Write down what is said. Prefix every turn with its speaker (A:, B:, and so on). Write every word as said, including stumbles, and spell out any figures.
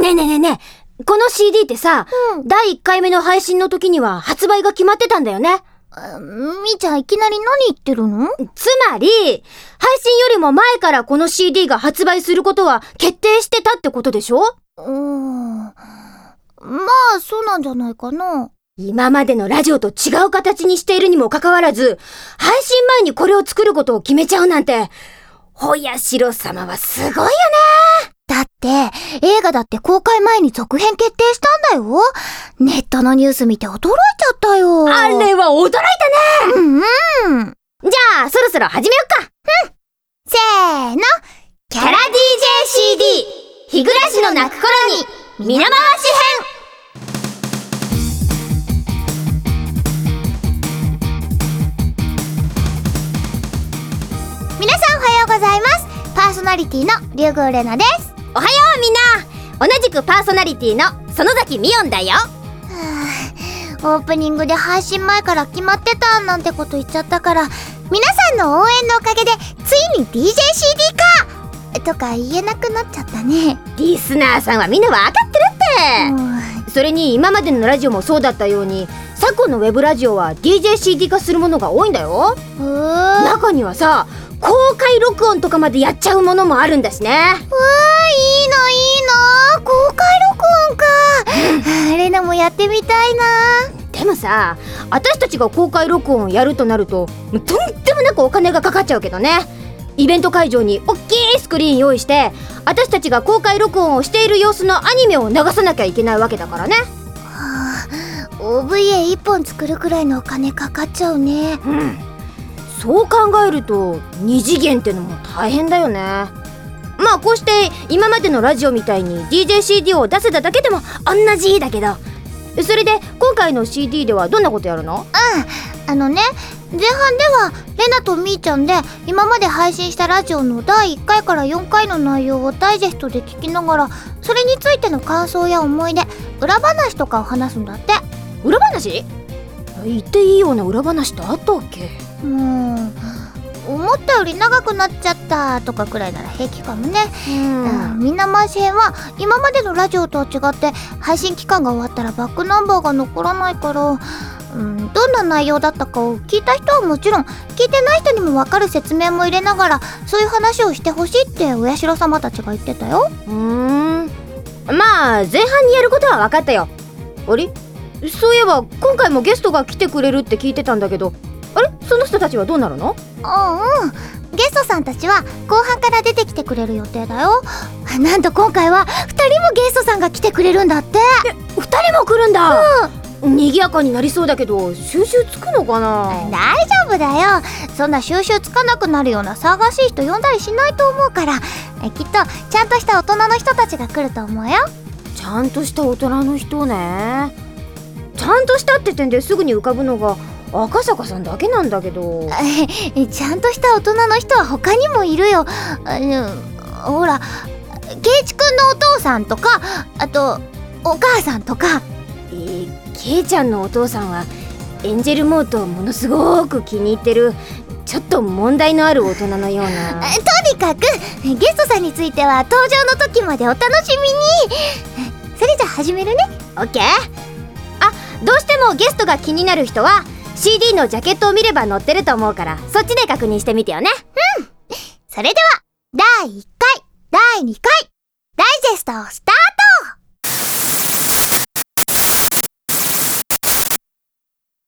A: ねえねえねえねえ、この シーディー ってさ、
B: うん、
A: だいいっかいめの配信の時には発売が決まってたんだよね。
B: みーちゃんいきなり何言ってるの？
A: つまり、配信よりも前からこの シーディー が発売することは決定してたってことでしょ？
B: うーん。まあ、そうなんじゃないかな。
A: 今までのラジオと違う形にしているにもかかわらず、配信前にこれを作ることを決めちゃうなんて、ほやしろ様はすごいよね。
B: だって、映画だって公開前に続編決定したんだよ。ネットのニュース見て驚いちゃったよ。
A: あれは驚いたね。
B: うんうん。
A: じゃあ、そろそろ始めよっか。
B: うん。せーの。
A: キャラ ディージェーシーディー、日暮らしの泣く頃に、皆回し編。
B: 皆さんおはようございます。パーソナリティのリュウグウレナです。
A: おはようみんな。同じくパーソナリティの園崎みおんだよ。
B: オープニングで配信前から決まってたなんてこと言っちゃったから、皆さんの応援のおかげでついに ディージェーシーディー かとか言えなくなっちゃったね。
A: リスナーさんはみんなわかってるって。それに今までのラジオもそうだったように、昨今のウェブラジオは ディージェーシーディー 化するものが多いんだよ。
B: へー。
A: 中にはさ、公開録音とかまでやっちゃうものもあるんだしね。うわー、いい
B: のいいの、公開録音か。あれのもやってみたいな。
A: でもさ、私たちが公開録音をやるとなるととんでもなくお金がかかっちゃうけどね。イベント会場に大きいスクリーン用意して、私たちが公開録音をしている様子のアニメを流さなきゃいけないわけだからね。
B: はあ、オーブイエーいっ 本作るくらいのお金かかっちゃうね。
A: うん、そう考えるとに次元ってのも大変だよね。まあこうして今までのラジオみたいに ディージェーシーディー を出せただけでも同じだけど、それで今回の シーディー ではどんなことやるの？
B: うん、あのね、前半ではレナとみーちゃんで今まで配信したラジオのだいいっかいからよんかいの内容をダイジェストで聞きながら、それについての感想や思い出、裏話とかを話すんだって。
A: 裏話？言っていいような裏話ってあったっけ？
B: うーん、思ったより長くなっちゃったとかくらいなら平気かもね。うん、うん、みんな回し編は今までのラジオとは違って配信期間が終わったらバックナンバーが残らないから、うん、どんな内容だったかを聞いた人はもちろん、聞いてない人にも分かる説明も入れながら、そういう話をしてほしいってお社様たちが言ってたよ。
A: うーん、まあ前半にやることは分かったよ。あれ？そういえば今回もゲストが来てくれるって聞いてたんだけど、あれ？その人たちはどうなるの？
B: うんうん、ゲストさんたちは後半から出てきてくれる予定だよ。なんと今回はふたりもゲストさんが来てくれるんだって。
A: え、ふたりも来るんだ。うん、賑やかになりそうだけど収集つくのかな？
B: 大丈夫だよ。そんな収集つかなくなるような騒がしい人呼んだりしないと思うから、えきっとちゃんとした大人の人たちが来ると思うよ。
A: ちゃんとした大人の人ね。ちゃんとしたって点ですぐに浮かぶのが赤坂さんだけなんだけど。
B: ちゃんとした大人の人は他にもいるよ。あのほら、ケイチくんのお父さんとか、あとお母さんとか。
A: えー、ケイちゃんのお父さんはエンジェルモートをものすごく気に入ってる、ちょっと問題のある大人のような。
B: とにかくゲストさんについては登場の時までお楽しみに。それじゃあ始めるね。
A: オッケー。あ、どうしてもゲストが気になる人は シーディー のジャケットを見れば載ってると思うから、そっちで確認してみてよね。
B: うん。それではだいいっかいだいにかいダイジェストをスタート。